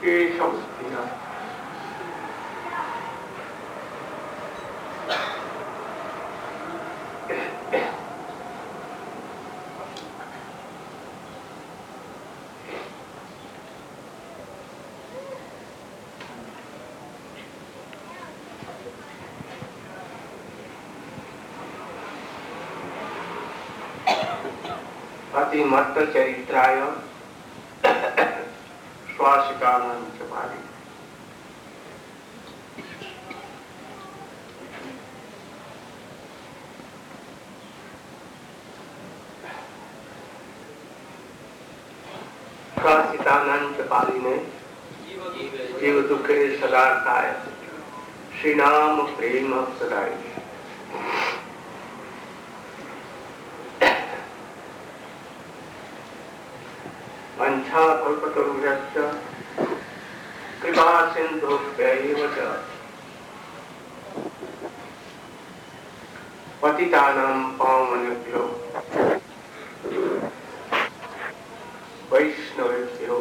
केशवस्तिना अतिमत्त चरित्राय श्वासिकानां च पारि श्वासिकानां च पालिने जीव दुखे सदार्थाय श्री नाम प्रेम सदाय वंशा कल्पतरुभ्यश्च कृपा सिन्धुभ्यैव च पतितानां पावनेभ्यो वैष्णवेभ्यो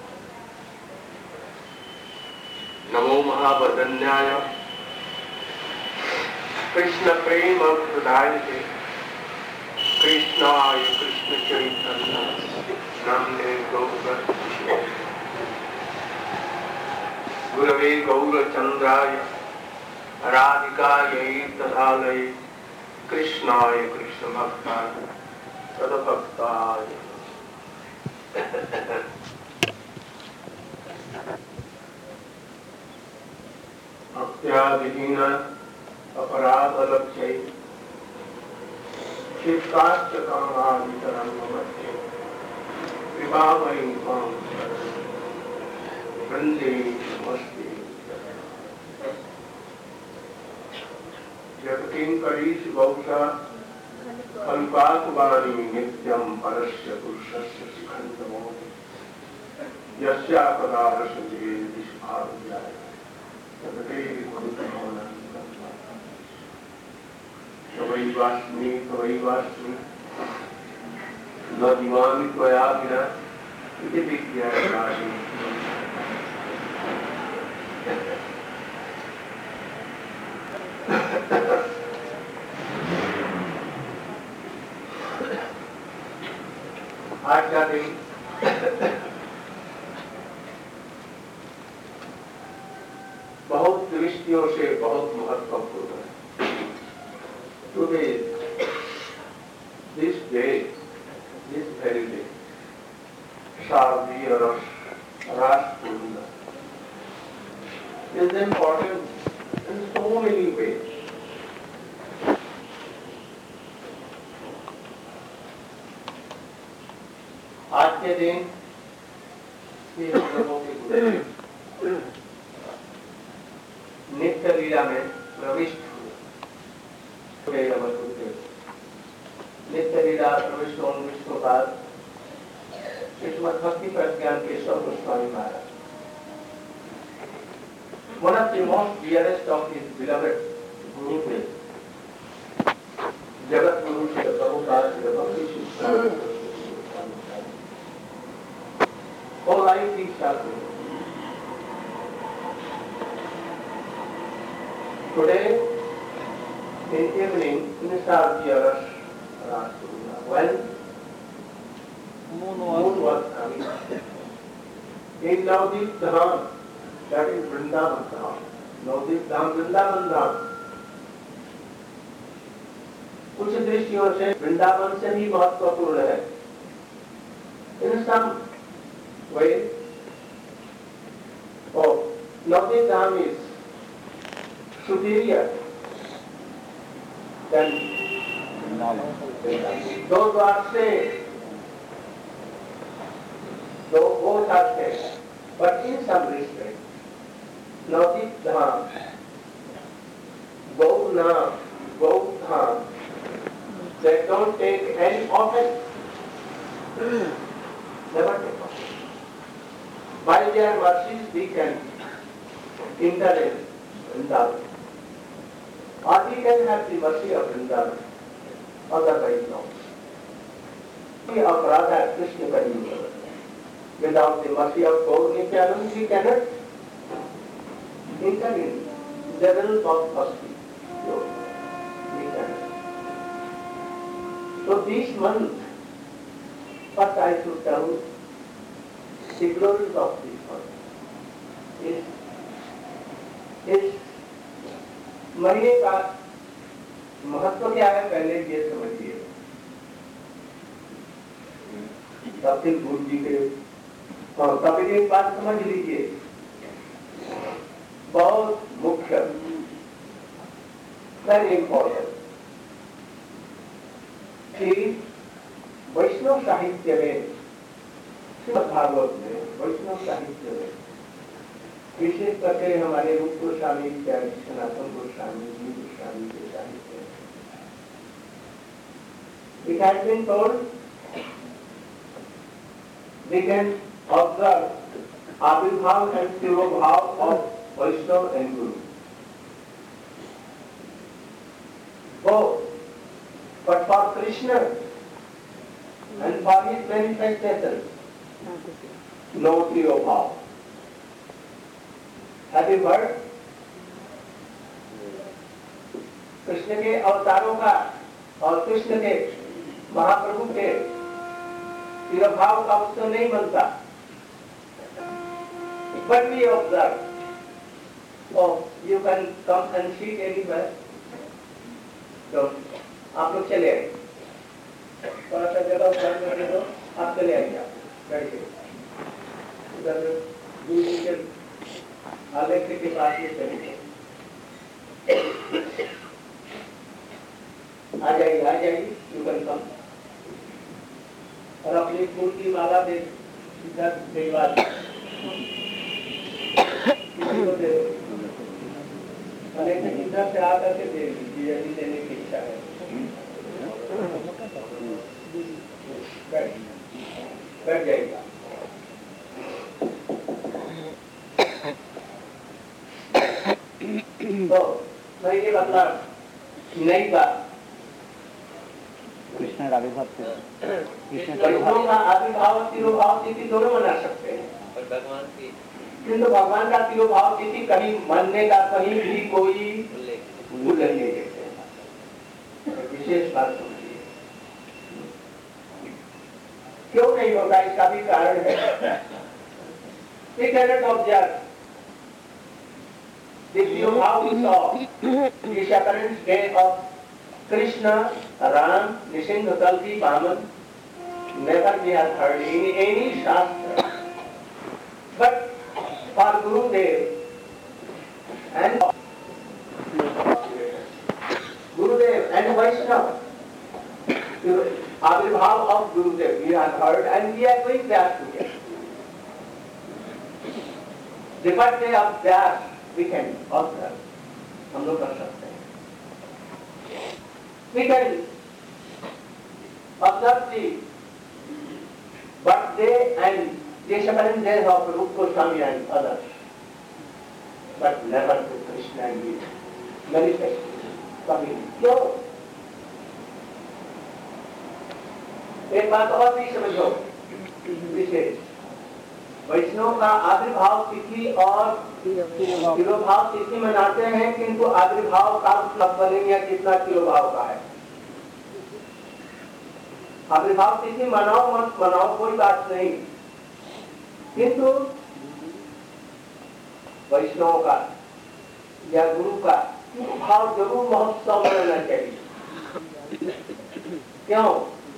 नमो महावदन्याय कृष्ण प्रेम प्रदायते कृष्णाय कृष्ण चैतन्य नाम्ने गुरवे गौरचंद्राय राधिकायै तदालये कृष्णाय कृष्ण भक्ताय तदभक्ताय अत्यादिहीन अपराधलक्ष्यै शिष्टाश्च कामादितरं मध्ये कृपामयि मां वन्दे नमस्ते यत्किङ्करीषु बहुशा कल्पाकुवाणी नित्यं परस्य पुरुषस्य शिखण्डमो यस्यापदारसुते विस्फारुजाय तदते विकुरुतमोनन्दं तवैवास्मि तवैवास्मि न जीवामि त्वया विना इति विज्ञायते आज का दिन बहुत दृष्टियों से बहुत महत्वपूर्ण है। Today this day this very day, Shardiya Ras Purnima, is important in so many ways. आज के दिन ये लोगों के गुरु नित्य लीला में प्रविष्ट हुए नित्य लीला प्रविष्ट होने के बाद श्रीमद् भक्ति प्रज्ञान केशव गोस्वामी महाराज, one of the most dearest of his beloved Gurus, Jagat Guru Sri Prabhupada Sri Bhakti Siddhanta whole life he suffered. Today in evening in Shardiya Ras Purnima, when moon was coming in Navadvip Dham, that is Vrindavan Dham, Navadvip Dham, Vrindavan Dham, कुछ दृष्टियों से वृंदावन से भी महत्वपूर्ण है. In some way, Navadvip Dham is superior than those who are saved. Though both are saved, but in some respect, Navadvip Dham, Gaurna, Gaudham, they don't take any offense. Never take offense. By their mercies we can intervene in Vrindavan. Or we can have the mercy of Vrindavan. Otherwise no. We of Radha Krishna Kali. Without the mercy of God, Nityananda, we cannot enter in the realm of mercy. We cannot. So this month, first I should tell the glories of this month इस महीने का महत्व क्या है पहले ये समझिए। तब तक गुरु जी के और तब एक बात समझ लीजिए, बहुत मुख्य, वेरी इंपॉर्टेंट, कि वैष्णव साहित्य में, श्रीमद् भागवत में, वैष्णव साहित्य में विशेष करके हमारे रूप गोस्वामी इत्यादि, सनातन गोस्वामी, जी गोस्वामी के साहित्य, it has been told, we can observe Abhibhav and Tirobhav of Vaishnava and Guru. Both, but for Krishna and for his manifestation, no Tirobhav. Have you heard? Krishna के अवतारों का और कृष्ण के महाप्रभु के तिरभाव का उत्सव नहीं बनता। But we observe. Oh, you can come and sit anywhere. तो आप लोग चले आए, थोड़ा सा जगह उठाने दे दो, आप चले आइए, बैठिए उधर गुरु जी के आलेख के पास ये चलिए, आ जाइए, यू कैन कम। और अपनी फूल की माला दे इधर भिजवा किसी को दे दो, इधर से आकर के दे दीजिए यदि देने की इच्छा है। बैठ जाइएगा। तो मैं ये बतला नई बात, कृष्ण का आविर्भाव वैष्णव का आविर्भाव तिरुभाव तिथि दोनों मना सकते हैं, और भगवान की, किंतु भगवान का तिरुभाव तिथि कहीं मनने का कहीं भी कोई उल्लेख नहीं देते हैं। विशेष बात समझिए, क्यों नहीं होता, इसका भी कारण है। We cannot observe the tiruभाव of the apparent day of Krishna, Ram, Nishinga, Kalki, Vaman. Never we have heard in any shastra. But for Gurudev and Vaishnava, Abhibhav of Gurudev we have heard and we are doing that together. The birthday of that we can observe, हम लोग कर सकते हैं। We can observe the birthday and the seven days of Rupa Goswami and others, but never to Krishna and Gita manifest. कभी क्यों? एक बात और भी समझो, विशेष वैष्णव का आविर्भाव तिथि और तिरुभाव तिथि मनाते हैं, किंतु आविर्भाव का मतलब बनेगा कितना तिरुभाव का है। आविर्भाव तिथि मनाओ मत मनाओ कोई बात नहीं, किंतु वैष्णव का या गुरु का भाव जरूर महोत्सव मनाना चाहिए। क्यों?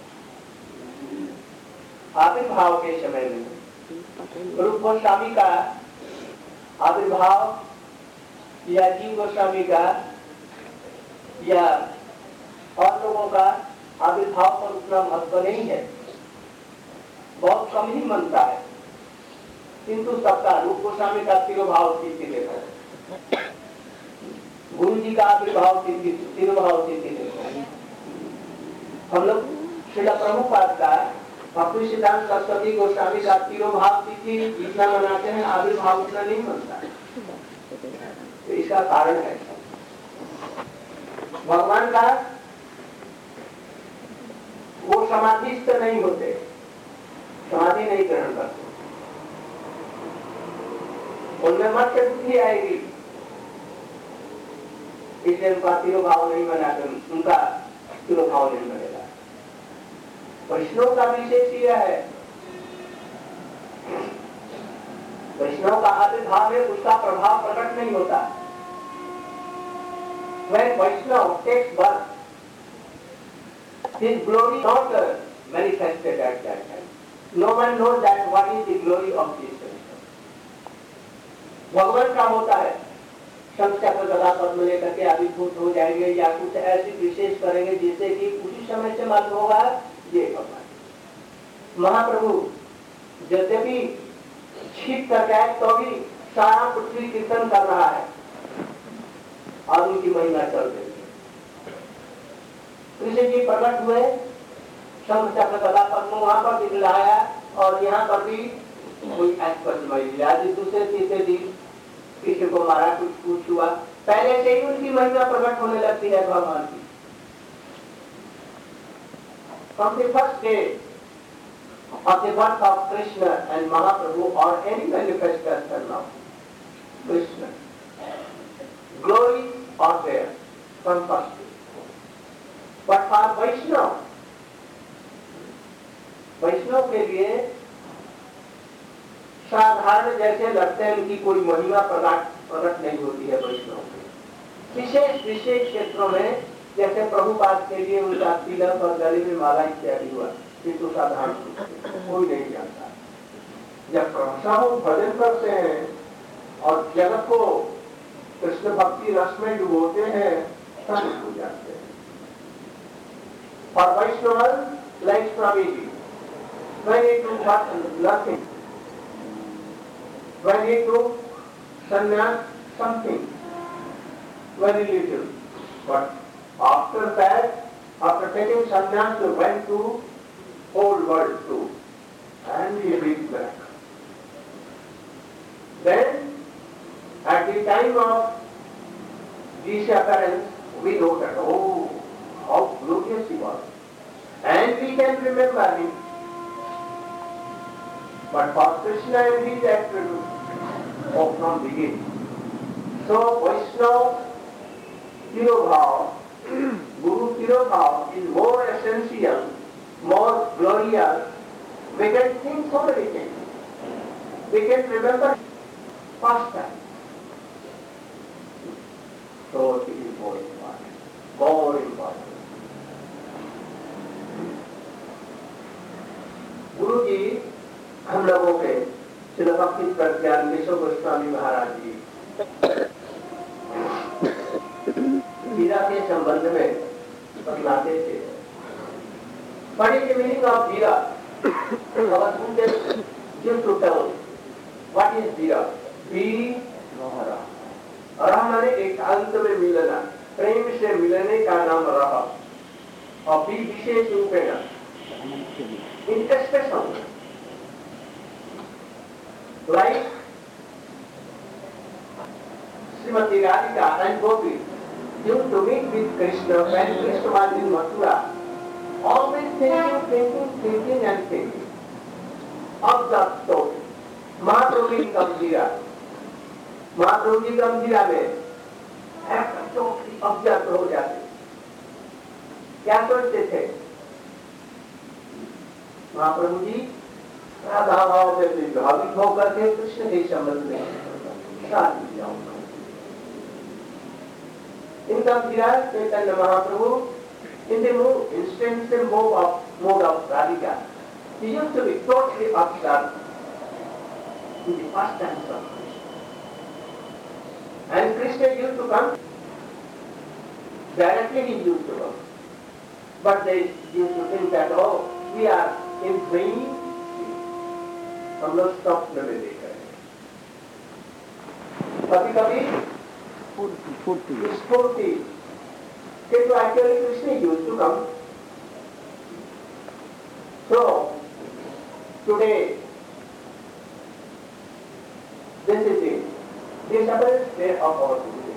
आविर्भाव के समय में रूप गोस्वामी का आविर्भाव या जीव गोस्वामी का या और लोगों का आविर्भाव पर उतना महत्व नहीं है, बहुत कम ही मनता है, किंतु सबका रूप गोस्वामी का तिरुभाव तिथि देखो, गुरु जी का आविर्भाव तिथि तिरुभाव तिथि देखो। हम लोग श्रील प्रभुपाद का भक्ति सिद्धांत सरस्वती गोस्वामी का तिरुभाव तिथि जितना मनाते हैं, आविर्भाव उतना नहीं मनता है। तो इसका कारण है भगवान का वो समाधिस्थ नहीं होते, समाधि नहीं ग्रहण करते, उनमें मत्स्य बुद्धि आएगी, इसलिए उनका तिरोभाव नहीं बनाते, उनका तिरोभाव नहीं बनेगा। वैष्णव का विशेष यह है, वैष्णव का आविर्भाव है, उसका प्रभाव प्रकट नहीं होता। When Vaishnava takes birth, his glory not manifested at that time. No one knows that what is the glory of this Vaishnava. भगवान का होता है, शंख चक्र गदा पद्म लेकर के आविर्भूत हो जाएंगे या कुछ ऐसी विशेष करेंगे जिससे कि उसी समय से मालूम होगा ये भगवान। महाप्रभु यद्यपि छिप कर गए तो भी सारा पृथ्वी कीर्तन कर रहा है और उनकी महिमा चल रही है। कृष्ण जी प्रकट हुए, शंख चक्र गदा पद्म वहां पर दिखलाया और यहाँ पर भी कोई ऐसी दूसरे तीसरे दिन कृष्ण को मारा, कुछ हुआ, पहले से ही उनकी महिमा प्रकट होने लगती है भगवान की। From the first day of the birth of Krishna and Mahaprabhu or any manifestation of Krishna, glory are there from first day. But for Vaishnava, वैष्णव के लिए साधारण जैसे लगते हैं उनकी कोई महिमा प्रकट नहीं होती है। वैष्णव में विशेष विशेष क्षेत्रों में जैसे प्रभुपाद के लिए उनका तिलक और गले में माला इत्यादि हुआ, किंतु साधारण कोई नहीं जानता। जब प्रभु भजन करते हैं और जगत को कृष्ण भक्ति रस में डुबोते हैं तब हो जाते हैं। और Vaishnav like Swami when he took nothing, when he took sannyas something very little, but after that, after taking sannyas, he went to whole world too, and he reached back. Then, at the time of this appearance, we know that, oh, how glorious he was, and we can remember him. But for Krishna and his attributes of from beginning. So Vaishnava Tirobhav, Guru Tirobhav is more essential, more glorious. We can think so many things. We can remember past time. So it is more important. More important. Guru Ji हम लोगों के श्री भक्ति प्रज्ञान केशव गोस्वामी महाराज जी वीरा के संबंध में बतलाते थे। What is the meaning of Veera? Our students used to tell what is Veera? वीर रह माने एकांत में मिलना, प्रेम से मिलने का नाम रह, और भी विशेष रूप है इंटरस्पेशन। Like Srimati Radhika and Gopi used to meet with Krishna when Krishna was in Mathura, always thinking and thinking. Observe thought. Mahaprabhu ji Gambhira में ऑब्जर्व हो जाते। क्या सोचते थे महाप्रभु जी? राधा भाव से विभावित होकर के कृष्ण के संबंध में शादी जाऊंगा। इनका विराज Chaitanya Mahaprabhu in the instinctive mode of Radhika, he used to be totally observed in the first times of Krishna. And Krishna used to come, directly he used to come. But they used to think that, oh, we are in dream, हम लोग स्वप्न में देख रहे हैं। कभी कभी स्फूर्ति किंतु actually Krishna used to come. So today this is this appearance day of our Gurudev.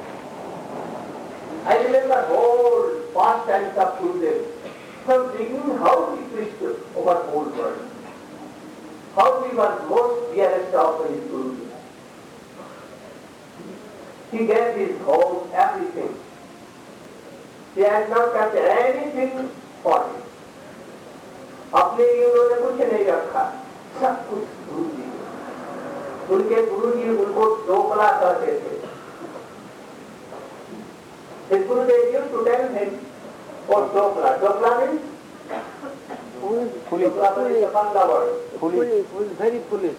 I remember whole past times of Gurudev, from beginning how he preached over whole world. How he was most dearest of his Guru. He gave his whole everything. He has not kept anything for him. अपने लिए उन्होंने कुछ नहीं रखा, सब कुछ गुरु जी। उनके गुरु जी उनको डोकला कहते थे। His Gurudev used to tell him, "Oh, dokla." Dokla means foolish. Dokla is a Bangla word. Foolish, very foolish.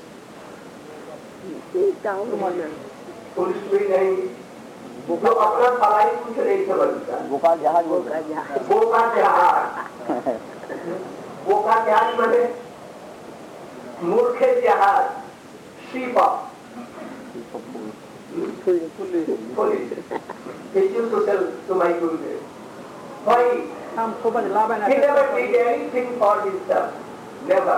Foolish भी नहीं, जो अपना भलाई कुछ नहीं समझता। बोका जहाज बोका जहाज। बोका जहाज बने मूर्खे जहाज, शीपा। Foolish. He used to tell to my Gurudev. Why? He never did anything for himself. Never.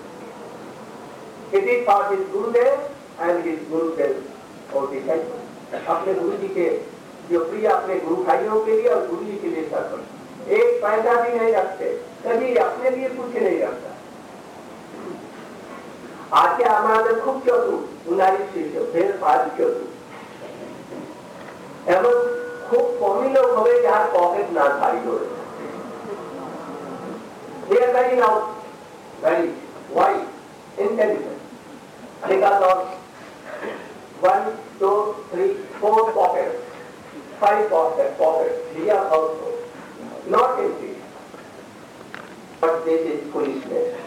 He did for his Gurudev and his Gurudev और disciples. अपने गुरु जी के जो प्रिय अपने गुरु भाइयों के लिए और गुरु जी के लिए सब एक पैसा भी नहीं रखते, कभी अपने लिए कुछ नहीं रखता। आके हमारे खूब चतुर, उन्हारी शिष्य, फिर पाद चतुर। एवं खूब कमी लोग होवे जहाँ पॉकेट ना भारी हो। They are very now, very wise, intelligent. Because of 1, 2, 3, 4 pockets, 5 pockets. Here also, not empty. But this is foolishness.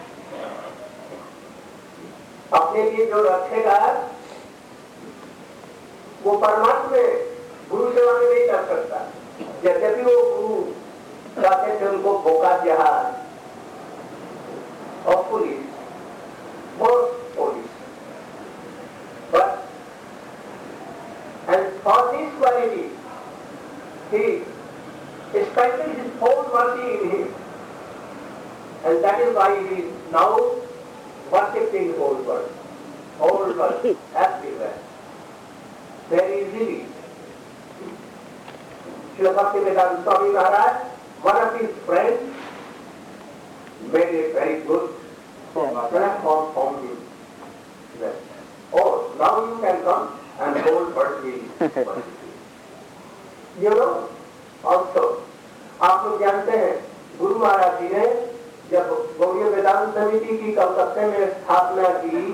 अपने लिए जो रखेगा वो परमात्मा गुरु सेवा में नहीं कर सकता। यद्यपि वो गुरु कहते थे उनको बोका जहाज और पुलिस, बहुत police. But and for this quality, he spent his whole mercy in him, and that is why he is now worshipping the whole world everywhere, very easily. Srila Bhaktivedanta Swami Maharaj, one of his friends, made a very good platform for him. Oh, now you can come and hold birthday. You know, also, आप लोग जानते हैं, गुरु महाराज जी ने जब गौड़ीय वेदांत समिति की कलकत्ते में स्थापना की,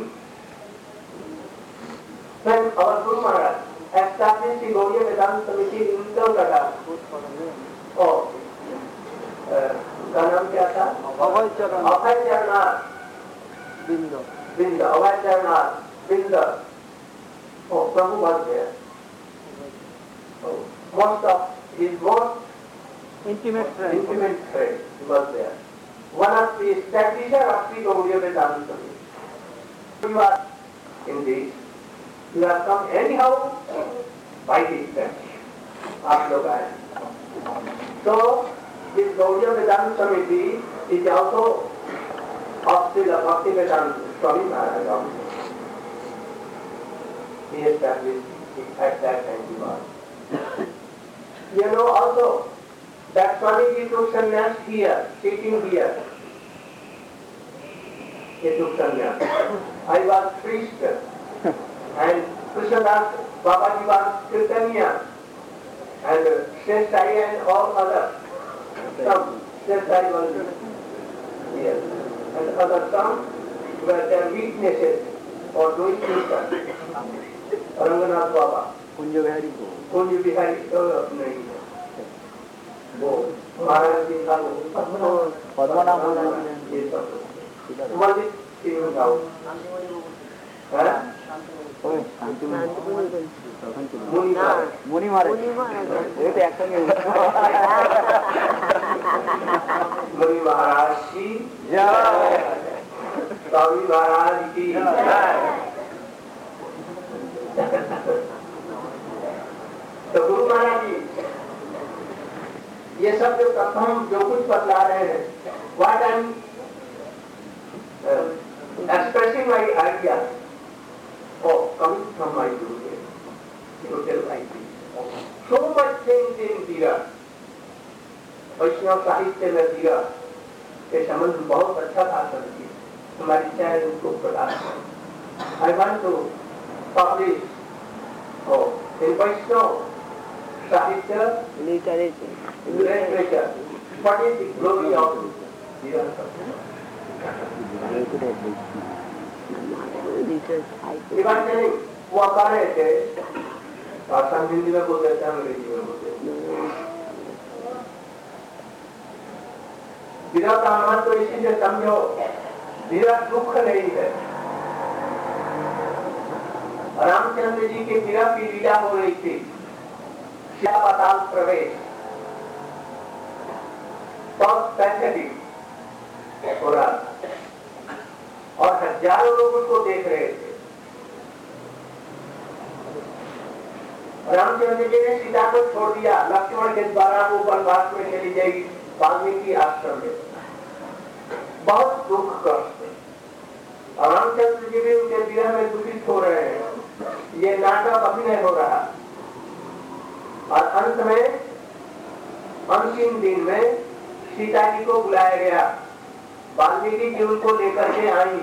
then our Guru Maharaj established the Gaudiya Vedanta Committee in Kolkata. Oh, का नाम क्या था? अभय चरणाथ बिंद, अभय चरणाथ बिंद। Oh, Prabhu was there. Oh, most of his most intimate friend was there. One of the establisher of the Gaudiya Vedanta Committee. You are in this. You have come anyhow by this step. आप लोग आए. So this Gaudiya Vedanta Committee is also of Srila Bhaktivedanta Swami Maharaj also. He established it at that time he was. You know also that Swamiji took sannyas here, sitting here. He took sannyas. I was priest and Krishnadas Babaji was Kirtaniya and Shrestari and all others. Some Shrestari was here and other some were their weaknesses for doing kirtan. Ranganath Baba, Kunja Bihari तो नहीं है, वो महाराज जी का पद्मनाभ ये सब मस्जिद तीनों गाँव है मुनि महाराज ये तो एक्शन है। मुनि महाराज की जय, स्वामी महाराज की जय। तो गुरु महाराज जी ये सब जो हम जो कुछ बतला रहे हैं, what I am expressing my idea of coming from my Gurudev, to tell like this. So much things in Dira, वैष्णव साहित्य में दीरा के संबंध बहुत अच्छा था करती हमारी चैनल उनको प्रकाश। I want to publish in Vaishnava Sahitya literature. What is the glory of eventually वो कर रहे थे और हिंदी में बोल देते हैं अंग्रेजी में बोलते विरह का महत्व तो इसी से समझो विरह दुख नहीं है। रामचंद्र जी के विरह की लीला हो रही थी, पाताल प्रवेश हो रहा था और हजारों लोग उसको देख रहे थे। रामचंद्र जी ने सीता को छोड़ दिया, लक्ष्मण के द्वारा वो वनवास में चली जाएगी वाल्मीकि आश्रम में, बहुत दुख कष्ट। और रामचंद्र जी भी उनके विरह में दुखित हो रहे हैं। ये नाटक अभिनय हो रहा और अंत में अंतिम दिन में सीता जी को बुलाया गया। वाल्मीकि जी उनको लेकर के आई,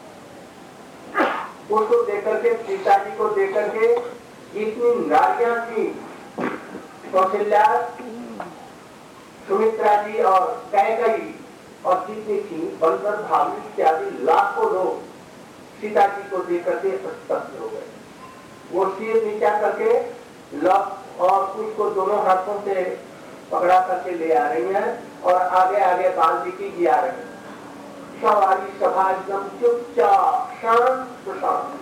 उसको देकर के सीता जी को देकर के इतनी नारियां थी, कौशल्या, सुमित्रा जी और कैकेयी और जितनी थी बलभद्र भाभी इत्यादि लाखों लोग सीता जी को देकर के स्तब्ध हो गए। वो सिर नीचा करके लव और उसको दोनों हाथों से पकड़ा करके ले आ रही हैं और आगे आगे वाल्मीकि जी आ रहे हैं। सवारी सभा एकदम चुपचाप शांत शांत,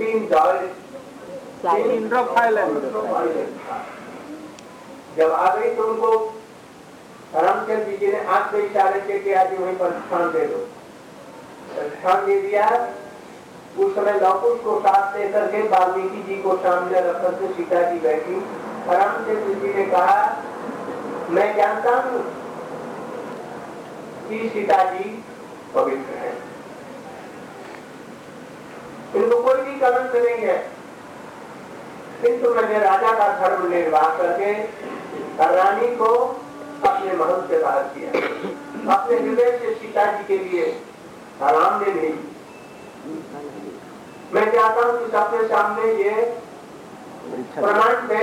जब आ गई तो उनको रामचंद्र जी ने आंख से इशारे के आज वहीं पर स्थान दे दो, स्थान दे दिया। उस समय लवकुश को साथ लेकर के वाल्मीकि जी को सामने रखकर के सीता जी बैठी। रामचंद्र जी ने कहा, मैं जानता हूँ कि सीता जी पवित्र है, इनको कोई भी कलंक नहीं है, किंतु मैंने राजा का धर्म निर्वाह करके रानी को अपने महल से बाहर किया, अपने हृदय से सीता जी के लिए आराम ने नहीं। मैं चाहता हूं कि सबके सामने ये प्रमाण दे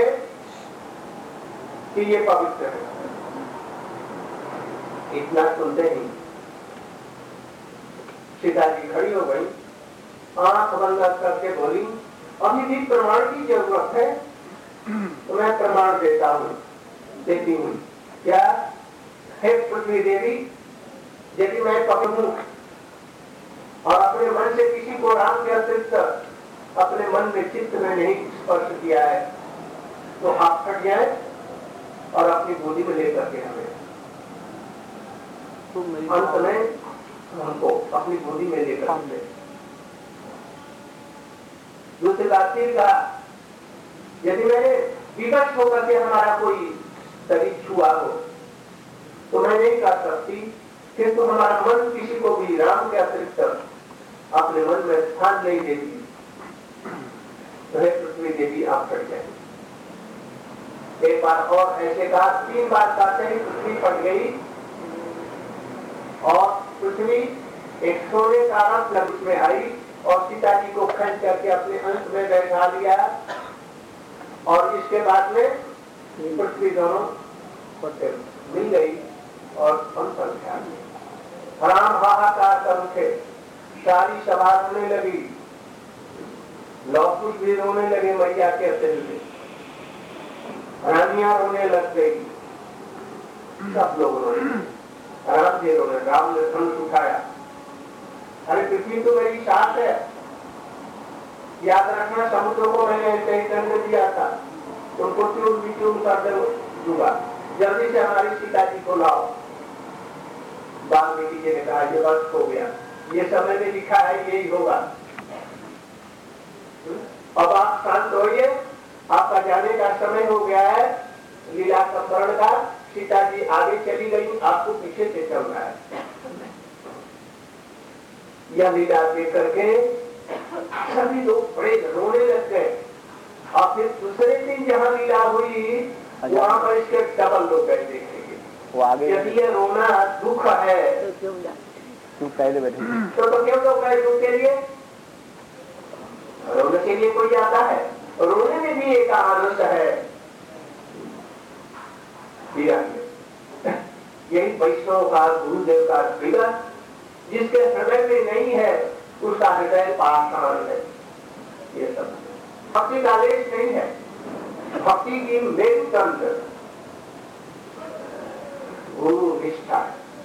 कि ये पवित्र है। इतना सुनते ही सीता जी खड़ी हो गई, आंख बंद करके बोली, अभी भी प्रमाण की जरूरत है तो मैं प्रमाण देता हूँ, देती हूँ। क्या है पृथ्वी देवी, यदि मैं पवित्र हूँ और अपने मन से किसी को राम के अतिरिक्त अपने मन में चित्त में नहीं स्पर्श किया है तो आप फट जाए और अपनी गोदी में लेकर के हमें अंत में हमको अपनी गोदी में लेकर हमें। दूसरी बात का यदि मैंने विवश होकर के हमारा कोई शरीर छुआ हो तो मैं नहीं कर सकती, किंतु हमारा मन किसी को भी राम के अतिरिक्त अपने मन में स्थान नहीं देती तो है पृथ्वी देवी आप फट जाए। एक बार और ऐसे कहा, 3 बार कहते ही पृथ्वी फट गई और पृथ्वी एक सोने का रथ में आई और सीता जी को खींच करके अपने अंश में बैठा लिया और इसके बाद में पृथ्वी दोनों मिल गई और राम हाहाकार कर उठे, सारी सभा रोने लगी, लवकुश भी रोने लगे, मैया के अतिरिक्त रानियां रोने लग गई, सब लोग रोने, राम जी रोने। राम ने धनुष उठाया, अरे पृथ्वी तो मेरी साथ है, याद रखना समुद्र को मैंने ऐसे ही दंड दिया था, उनको ट्यून कर दूंगा, जल्दी से हमारी सीता जी को लाओ। वाल्मीकि जी ने कहा, ये बस हो गया, ये समय में लिखा है यही होगा, अब आप शांत होइए, आपका जाने का समय हो गया है, लीला संवरण का। सीता जी आगे चली गई, आपको पीछे से चलना है। यह लीला देख करके सभी लोग बड़े रोने लग गए और फिर दूसरे दिन जहाँ लीला हुई वहाँ पर इसके डबल लोग गए देखेंगे। यदि ये रोना दुख है तू पहले बैठे तो क्यों लोग गए दुख के लिए? रोने के लिए कोई आता है? रोने में भी एक आनंद है दिया। यही वैष्णव का, गुरुदेव का विगत, जिसके हृदय में नहीं है उसका हृदय पाषाण है। ये सब भक्ति का आदेश नहीं है। भक्ति की मेरुदंड गुरु निष्ठा।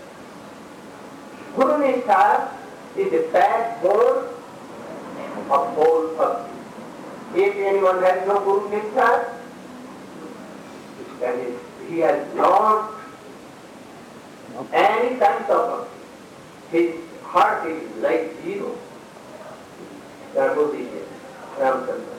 गुरु निष्ठा is the backbone of whole bhakti. If anyone has no guru niष्ठा, then he has not any kind of bhakti. His heart is like zero. That was it. Ramchandra.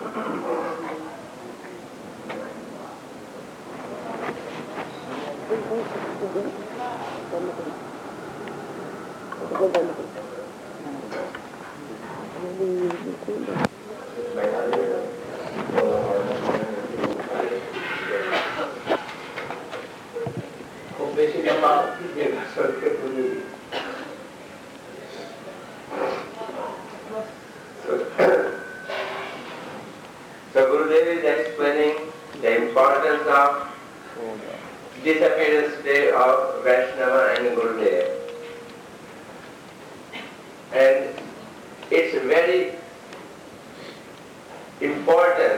So Gurudev is explaining the importance of disappearance day of Vaishnava and Gurudev. And it's very important.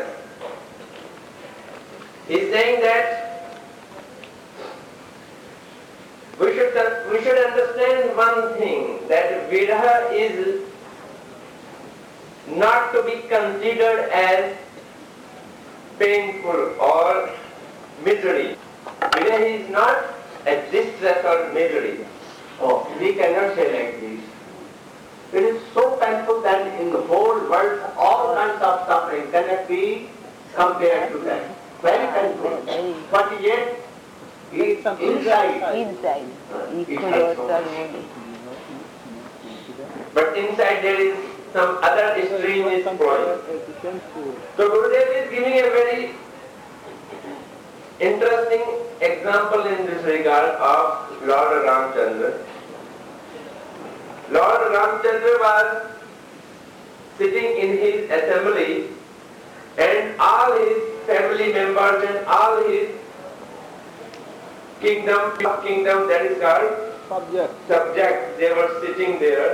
He's saying that we should understand one thing, that Viraha is not to be considered as painful or misery. Viraha is not a distress or misery. Oh, we cannot say like this. It is so painful that in the whole world all kinds of suffering cannot be compared to that. Very painful. But yet, inside. But inside there is some other stream is flowing. So Gurudev is giving a very interesting example in this regard of Lord Ramchandra. Lord Ramchandra was sitting in his assembly and all his family members and all his kingdom that is called subject, they were sitting there.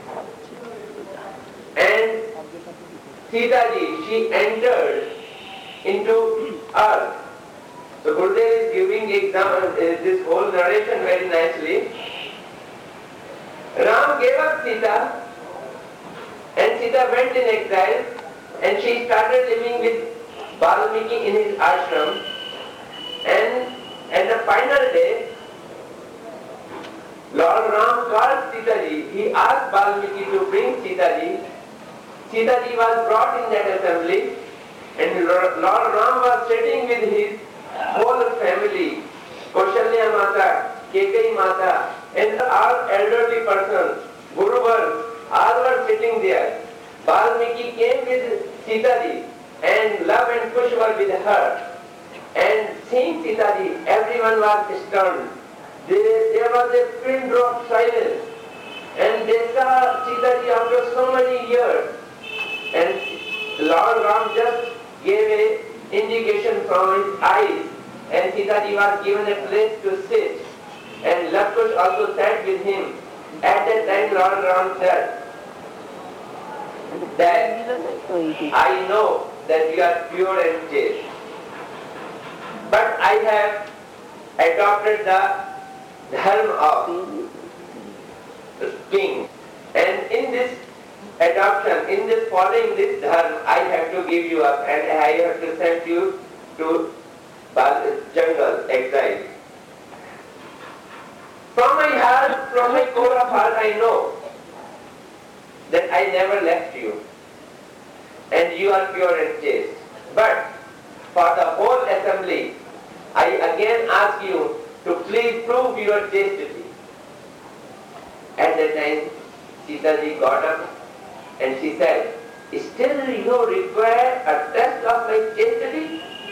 And Sita ji, she entered into earth. So Gurudev is giving example, this whole narration very nicely. Ram gave up Sita and Sita went in exile and she started living with Valmiki in his ashram. And at the final day, Lord Ram called Sita ji. He asked Valmiki to bring Sita ji. Sita ji was brought in that assembly and Lord Ram was sitting with his whole family, Kaushalya Mata, Kekai Mata, and all elderly persons, Guruvars, all were sitting there. Valmiki came with Sita ji and Love and Kush were with her. And seeing Sita ji, everyone was stunned. There was a pin drop silence. And they saw Sita ji after so many years. And Lord Ram just gave an indication from his eyes. And Sita ji was given a place to sit. And Love Kush also sat with him. At that time Lord Ram said that I know that you are pure and chaste. But I have adopted the dharma of king. And in this adoption, in this following this dharma, I have to give you up and I have to send you to jungle, exile. From my heart, from my core of heart, I know that I never left you. And you are pure and chaste. But for the whole assembly, I again ask you to please prove your chastity. At that time, Sita ji got up and she said, still you require a test of my chastity?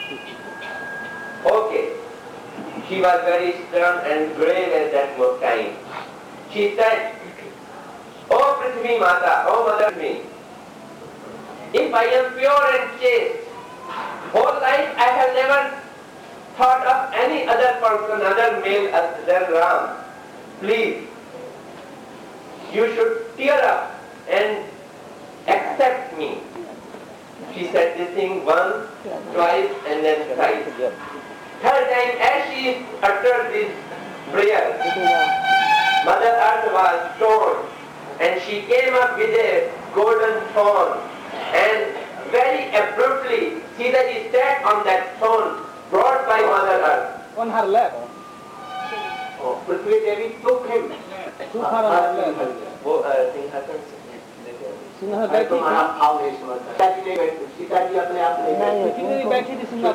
Okay. She was very stern and grave at that time. She said, "Oh Prithvi Mata, oh Mother me, if I am pure and chaste, Whole life I have never thought of any other person, other male other than Ram. Please, you should tear up and accept me. She said this thing once, twice, and then thrice. Third time, as she uttered this prayer, Mother Earth was torn, and she came up with a golden thorn, and very abruptly, Sitaji sat on that thorn brought by Mother Earth. On her lap. Oh, Prithvi Devi took him. Took her on her lap. वो thing happens. Singh बैठी थी। तुम्हारा भाव नहीं समझता। सीताजी नहीं बैठी, सीताजी अपने आप नहीं बैठी। कितनी बैठी थी सिंह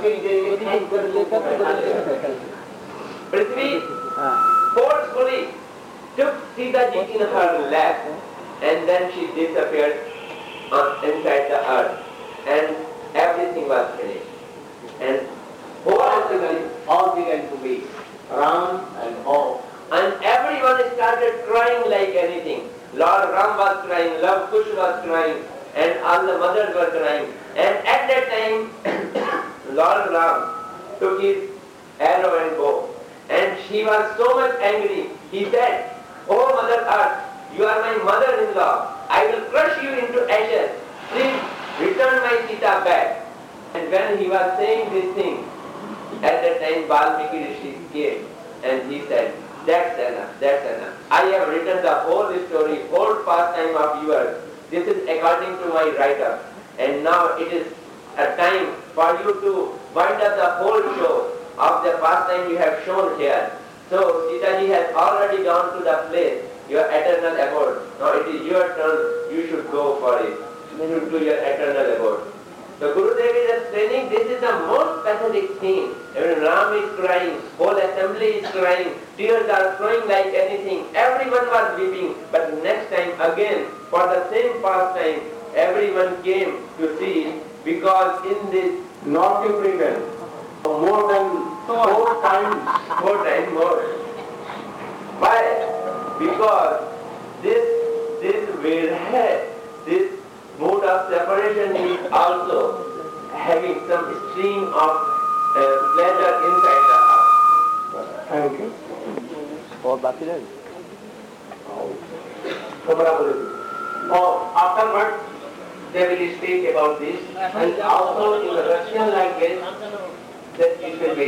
लेकर Prithvi forcefully took Sitaji in her lap, and then she disappeared inside the earth, and everything was finished. And all began to be Ram and all. And everyone started crying like anything. Lord Ram was crying, Lord Kush was crying, and all the mothers were crying. And at that time, Lord Ram took his arrow and bow. And she was so much angry. He said, "Oh Mother Earth, you are my mother-in-law. I will crush you into ashes. Please return my Sita back." And when he was saying this thing, at that time Valmiki Rishi came and he said, "That's enough, that's enough. I have written the whole story, whole pastime of yours. This is according to my write-up. And now it is a time for you to wind up the whole show of the pastime you have shown here. So Sitaji has already gone to the place, your eternal abode. Now it is your turn. You should go for it. You should do your eternal abode." So Gurudev is explaining this is the most pathetic thing. When Ram is crying, whole assembly is crying, tears are flowing like anything. Everyone was weeping. But next time again, for the same pastime, everyone came to see, because in this Not everyone. More than 4 times. 4 times more. Why? Because this Vedha, this mood of separation is also having some stream of pleasure inside the heart. Thank you. और बाकी रहे Afterwards, they will speak about this, and also in the Russian language, that it will be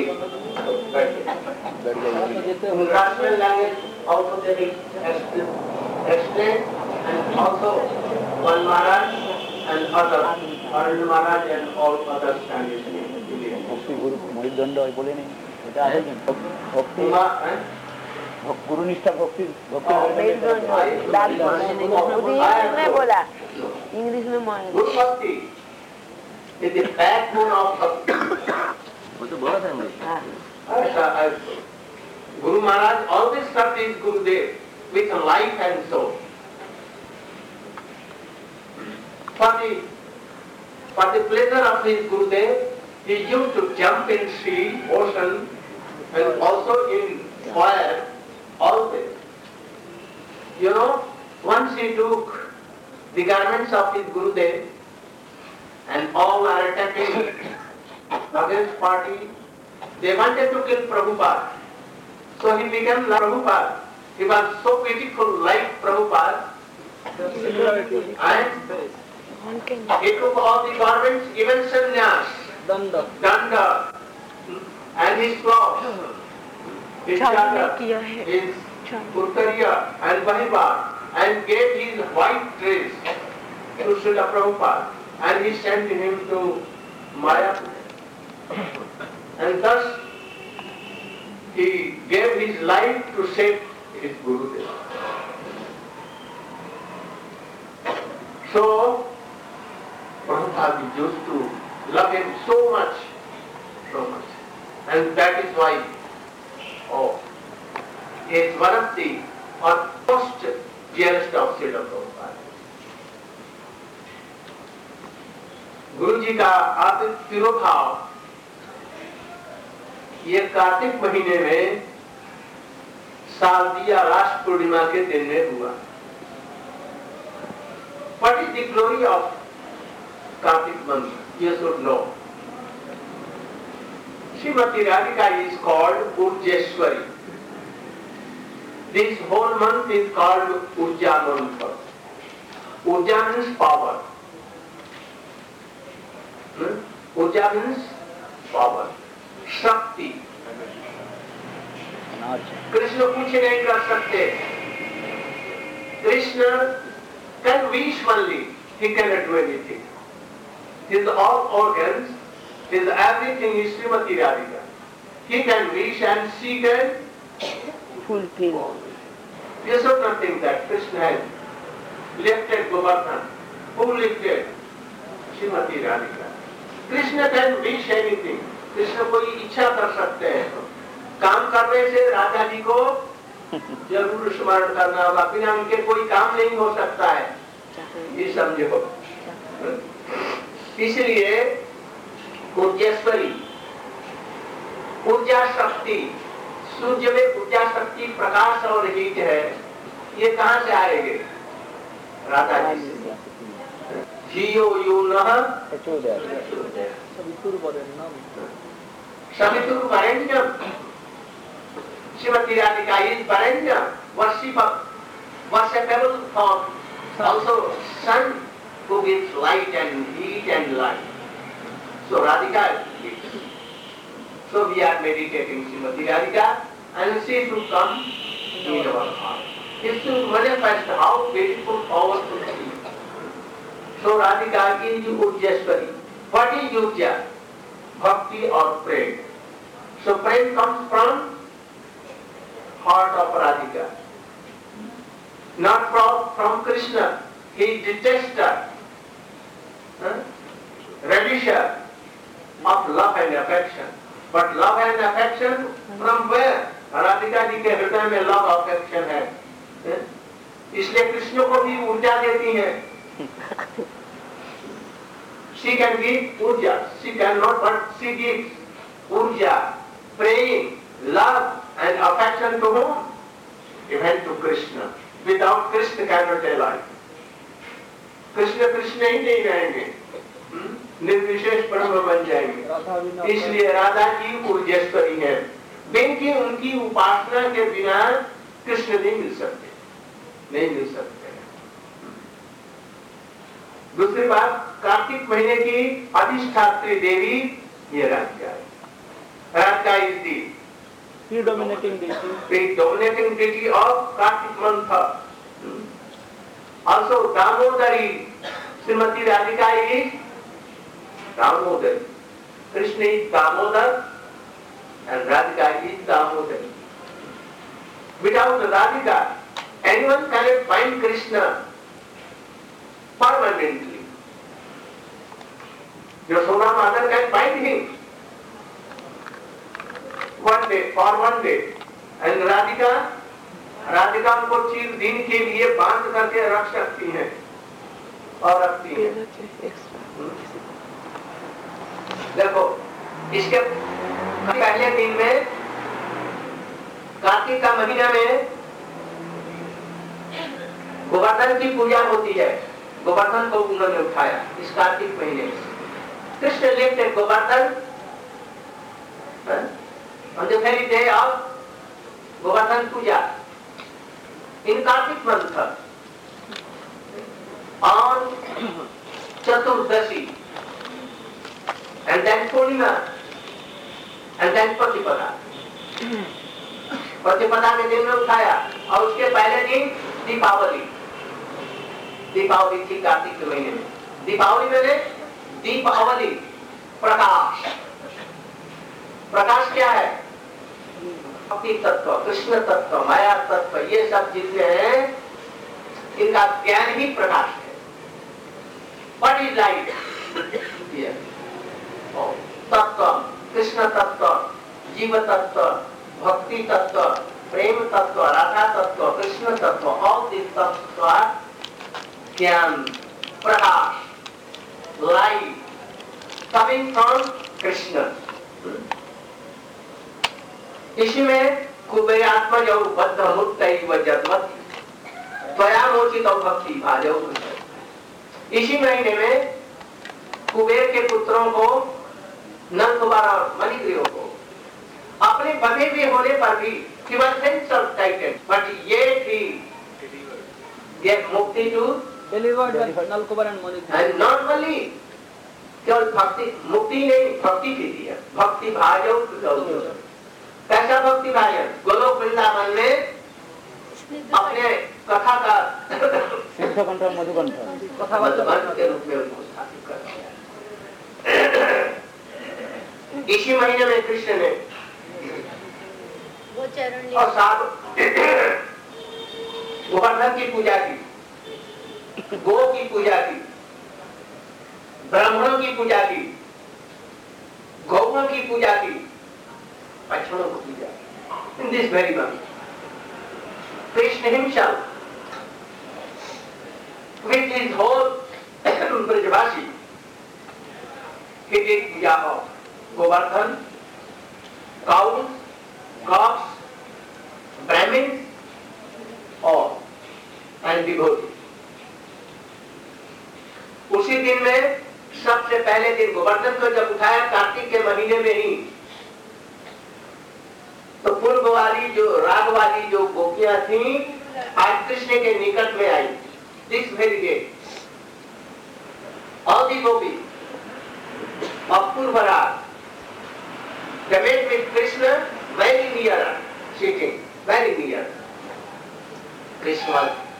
in Russian language also they will explain, and also one Maharaj and others, Arun Maharaj and all others can explain. भक्ति गुरु मणिदंड बोले नहीं এটা আছে ভক্তি गुरु निष्ठा भक्ति में बोला इंग्लिश में Guru Bhakti is the backbone of Bhakti. वो तो बोला था English Guru Maharaj always served his Gurudev with life and soul. For the pleasure of his Gurudev, he used to jump in sea, ocean, and also in fire, always. You know, once he took the garments of his Gurudev, and all are attacking against party. They wanted to kill Prabhupada. So he became like Prabhupada. He was so beautiful like Prabhupada. And he took all the garments, even sannyas, danda, and his clothes, his chadar, his kurtariya and bahibar, and gave his white dress to Srila Prabhupada. And he sent him to Mayapur. And thus he gave his life to save his Gurudev. So Prabhupada used to love him so much. And that is why he is one of the most dearest of Srila Prabhupada. गुरु जी का आतिथ्य तिरोभाव ये कार्तिक महीने में शारदीय रास पूर्णिमा के दिन में हुआ. What is the glory of Kartik month? You should know. Srimati Radhika is called Urjeshwari. This whole month is called Urja month. Urja means power. Urja means power. Shakti. Krishna कुछ नहीं कर सकते. Krishna can wish only. He cannot do anything. His all organs, his everything is Srimati Radhika. He can wish and she can fulfill. You should not think that Krishna has lifted Govardhan. Who lifted? Srimati Radhika. Krishna can wish anything. Krishna कोई इच्छा कर सकते हैं. काम करने से राधा जी को जरूर स्मरण करना होगा. बिना उनके कोई काम नहीं हो सकता है. ये समझो. इसलिए ऊर्जेश्वरी, ऊर्जा शक्ति, सूर्य में ऊर्जा शक्ति प्रकाश और हीट है. ये कहाँ से आएंगे? राधा जी से. धियो यो नः सवितुर वरेण्यम. Srimati Radhika is Varanya, worshipable form. Also sun who gives light and heat and light. So Radhika gives. So we are meditating Srimati Radhika and she should come in our heart. It should manifest how beautiful, powerful she is. So Radhika is Urjeshwari. What is Urja? Bhakti or prem. So prem comes from heart of Radhika. Not from Krishna. He detests relisher of love and affection. But love and affection from where? Radhika जी के हृदय में love affection है. इसलिए कृष्ण को भी ऊर्जा देती है. She can give urja. She cannot, but she gives urja, praying, love and affection to whom? Even to Krishna. Without Krishna cannot alive. Krishna Krishna ही नहीं रहेंगे. निर्विशेष ब्रह्म बन जाएंगे. इसलिए राधा जी ऊर्जेश्वरी है. क्योंकि उनकी उपासना के बिना कृष्ण नहीं मिल सकते. नहीं मिल सकते. दूसरी बात, कार्तिक महीने की अधिष्ठात्री देवी ये राधिका है. Radhika is the predominating deity of Kartik month. Also Damodari, Srimati Radhika is Damodari. Krishna is Damodar and Radhika is Damodari. Without Radhika, anyone cannot find Krishna permanently. Yashoda mother can find him one day, for one day. And Radhika उनको चीर दिन के लिए बांध करके रख सकती हैं और रखती हैं. देखो, इसके पहले दिन में कार्तिक का महीना में गोवर्धन की पूजा होती है. गोवर्धन को उन्होंने उठाया इस कार्तिक महीने में. Krishna lift Govardhan on the very day of Govardhan Puja in Kartik month on Chaturdasi and then Purnima and then Patipada. प्रतिपदा के दिन में उठाया और उसके पहले दिन दीपावली. दीपावली थी कार्तिक के महीने में. दीपावली में दीपावली प्रकाश. प्रकाश क्या है? भक्ति तत्व, कृष्ण तत्व, माया तत्व, ये सब जितने हैं इनका ज्ञान ही प्रकाश है. What is light? तत्व, कृष्ण तत्व, जीव तत्व, भक्ति तत्व, प्रेम तत्व, राधा तत्व, कृष्ण तत्व, all these तत्व ज्ञान, प्रकाश, light coming from कृष्ण. इसमें कुबेरात्मज बद्ध मुक्त त्वयामोचित भक्ति भाजौ. इसी महीने में कुबेर के पुत्रों को नंद कुमार और मणिग्रीव को अपने बने हुए होने पर भी he was self-titled, but yet he gave mukti to delivered the Nalkubar and Mani. and not only केवल भक्ति मुक्ति नहीं भक्ति भी दिया भक्ति भाजो कैसा भक्ति भाजन गोलोक वृंदावन में अपने कथा का सिद्ध कंठ मधुकंठ मधुकंठ के रूप में उनको स्थापित कर दिया। इसी महीने में कृष्ण ने और साथ गोवर्धन की पूजा की गो की पूजा की ब्राह्मणों की पूजा की गौओं की पूजा की बछड़ों को पूजा की in this very month Krishna himself with his whole Brajwasi he did puja of Govardhan, cows, cocks, Brahmins, all and devotees. उसी दिन में सबसे पहले दिन गोवर्धन को जब उठाया कार्तिक के महीने में ही तो पूर्व वाली जो राग वाली जो गोपियां थी आज कृष्ण के निकट में आई this very day all the gopi of purva राग they met with Krishna very near sitting very near Krishna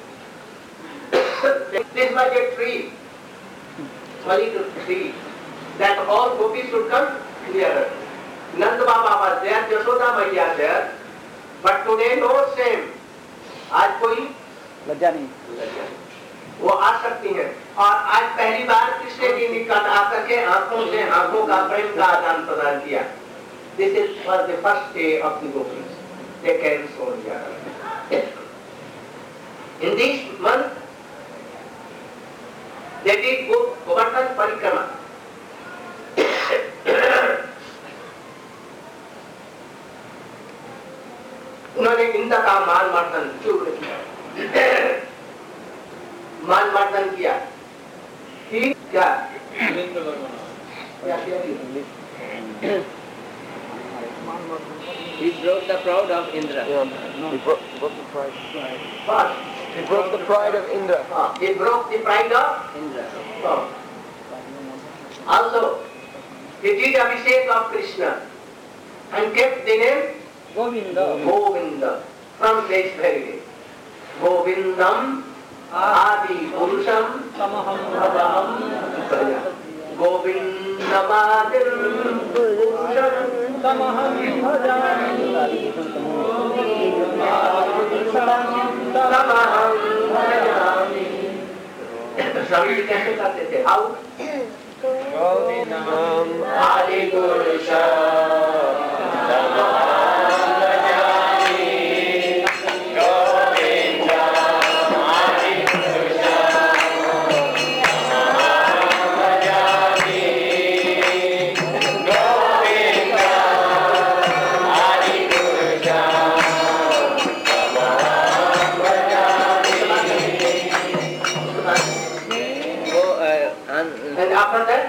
this was a tree only to see that all gopis should come nearer. Nanda Baba was there, Yashoda Maiya there, but today no same. आज कोई लज्जा नहीं वो आ सकती हैं और आज पहली बार कृष्ण के निकट आकर के आंखों से आंखों का प्रेम का आदान प्रदान किया। This is for the first day of the gopis. They came so near. In this month they did Govardhan Parikrama. उन्होंने इंद्र का मान मर्दन चूर्ण किया मान मर्दन किया ठीक क्या He broke the pride of Indra. No, he broke the pride. What? He broke the pride of Indra. He broke the pride of Indra. Also, he did Abhishek of Krishna and kept the name Govinda. Govinda from this very day. Govindam Adi Purusham Tamaham Bhajam. Govindam Adi Purusham Tamaham Bhajami. Tamaham Bhajami. सभी कैसे करते थे आओ आदि पुरुष and after that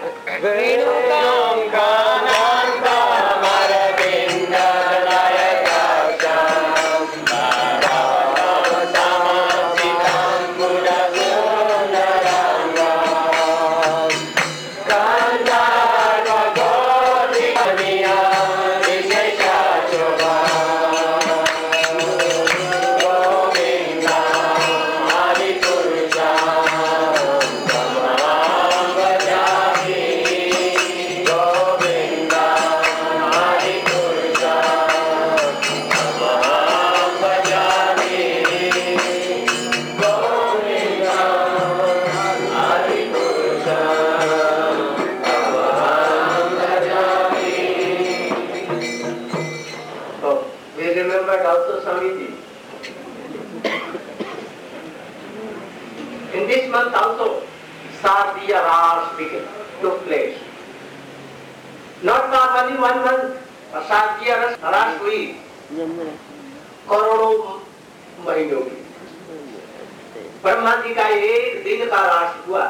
in this month also Sardiya Ras took place. Not normally 1 month, Sardiya Ras हुई करोड़ों महीनों की। ब्रह्मा जी का एक दिन का रास हुआ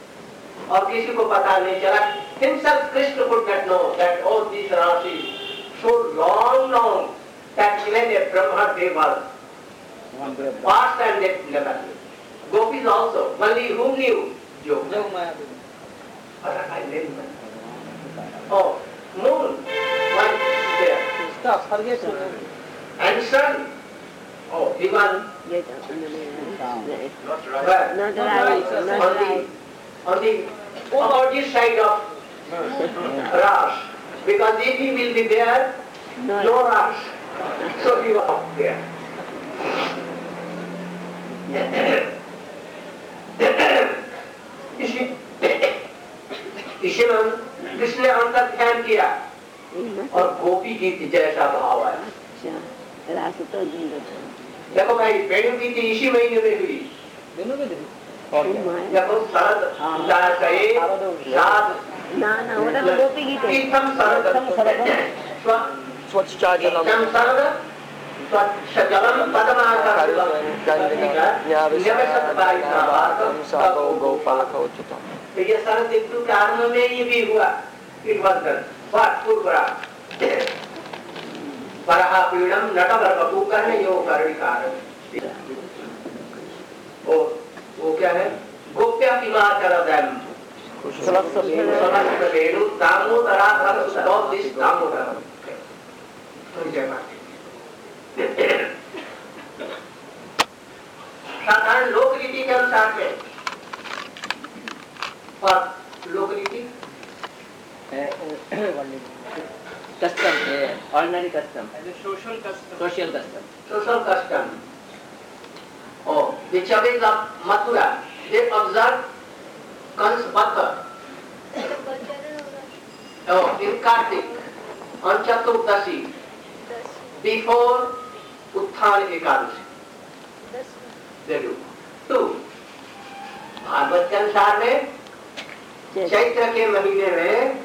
और किसी को पता नहीं चला। Himself Krishna could not know that all these rasis so long that even a Brahma they was past and they never knew. Gopis also, only who knew? Yoga. जोग माया Oh, moon, one there. Stop, forget it. And sun, oh, he was Yes, not right. not right. On the opposite side of Raj. Because if he will be there, no Raj. So he was there. इसी में कृष्ण ने अंतर ध्यान किया और गोपी गीत जैसा भाव है। देखो भाई वेणु गीत इसी महीने में हुई। दोनों में देखो देखो शरद रात ना वो तो गोपी गीत है। इतम शरद स्वच्छाजलम शरद स्वच्छजलम पद्माकर तो ये शरद ऋतु के आरंभ में ये भी हुआ। इट वाज डन व्हाट पूर्वरा परहा पीड़म नटवरवपु कर्ण यो कर्णिकार। वो क्या है? गोप्या किमाचरदम समस्त वेणु दामोदराधर सुदोदिश दामोदर। साधारण लोक रीति के अनुसार है और लोक रीति custom, ordinary custom, social custom. social custom. social custom. Oh, the Chavis of Mathura, they observe Kans Bhatta. Oh, in Kartik, on Chaturdasi, before Utthana Ekadashi. They do. Two, Bhagavat के अनुसार में चैत्र के महीने में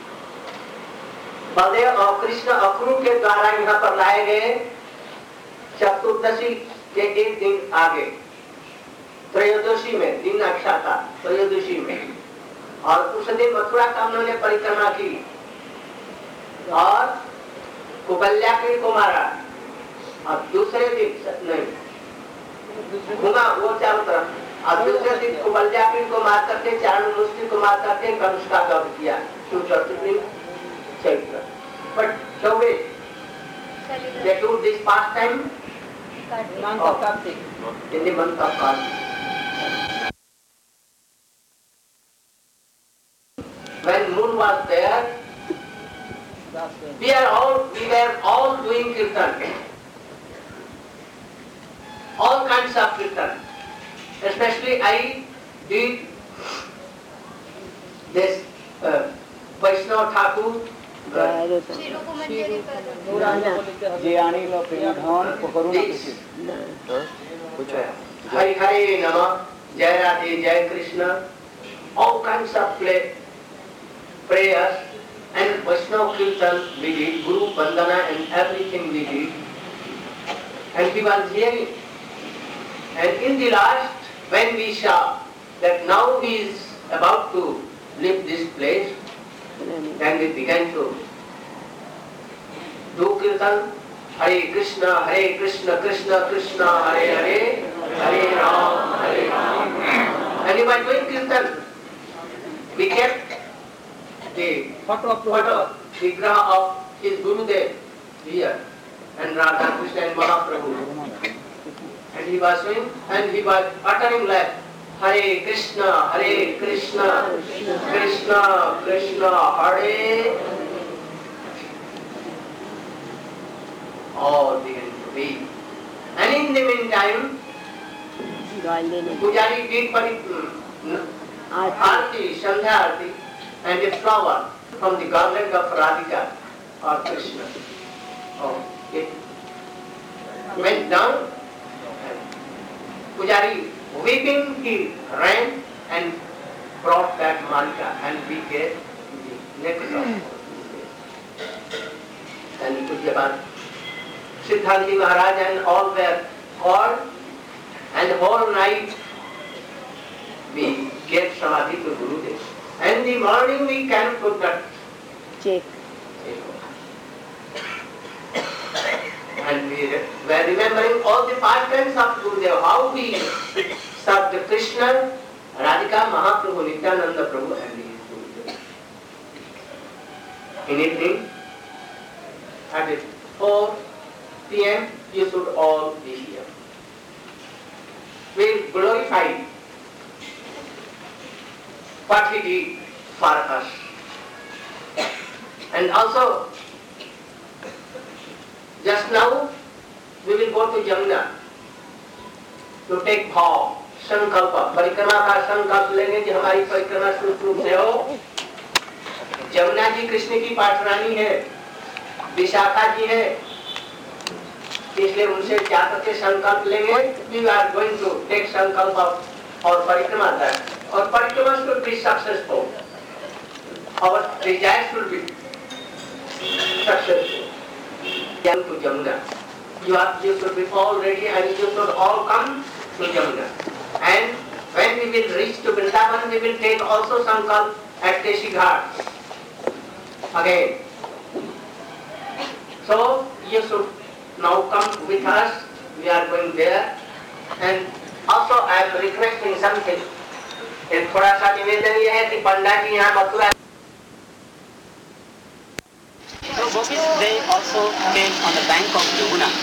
बलदेव और कृष्ण अक्रूर के द्वारा यहाँ पर लाए गए चतुर्दशी के एक दिन आगे त्रयोदशी में दिन अच्छा था त्रयोदशी में और उस दिन मथुरा का उन्होंने परिक्रमा की और कुबल्याक्री को मारा और दूसरे दिन नहीं घुमा वो चारों तरफ और दूसरे दिन कुबल्याक्री को मार करके चारण मुष्टि को मार करके कंस का वध किया Chaitra. But the way they do this pastime Month of Kartik. in the month of Kartik. When moon was there, That's when. we were all doing kirtan. All kinds of kirtan. Especially I did this Vaishnava Thakur. J Anil प्रेमधन पकड़ू Hare Hare Nama, Jai Radhe, Jai Krishna, all kinds of prayers and Vaishnava Kirtan we did, Guru Vandana and everything we did. And he was hearing. And in the last, when we saw that now he is about to leave this place, then we began to do Kirtan. Hare Krishna, Krishna Krishna, Hare Hare, Hare Ram, Hare Ram. And he was doing Kirtan. We kept the photo, vigraha of his Gurudev here, and Radha Krishna and Mahaprabhu. And he was doing, and he was uttering like Hare Krishna, Krishna Krishna, Hare. All began to be. And in the meantime, Pujari did Aarti, Sandhya Aarti, and a flower from the garland of Radhika or Krishna. Oh, it went down. Pujari, weeping, he ran and brought back Malika, and we gave the necklace of and Pujyapan. Siddhanti Maharaj and all were called, and whole night we gave Samadhi to Gurudev. And in the morning we could not check. And we were remembering all the pastimes of Gurudev, how he served Krishna, Radhika, Mahaprabhu, Nityananda Prabhu and his Gurudev. In evening, at 4 p.m., you should all be here. We glorify what he did for us. And also, just now, we will go to Jamuna to take vow, संकल्प, परिक्रमा का संकल्प लेंगे कि हमारी परिक्रमा सुरक्षित रूप से हो। जमुना जी कृष्ण की पाठरानी है, विशाखा जी है, इसलिए उनसे जाकर के संकल्प लेंगे। We are going to take संकल्प और परिक्रमा तक, और परिक्रमा should be successful. Our desire should be successful. Come to Jamuna. You should be all ready and you should all come to Jamuna. And when we will reach to Vrindavan, we will take also sankalp at Keshi Ghat. Again. So you should now come with us. We are going there. And also I am requesting something. एक थोड़ा सा निवेदन यह है कि पंडा जी यहाँ Mathura. So gopis, they also came on the bank of Yamuna.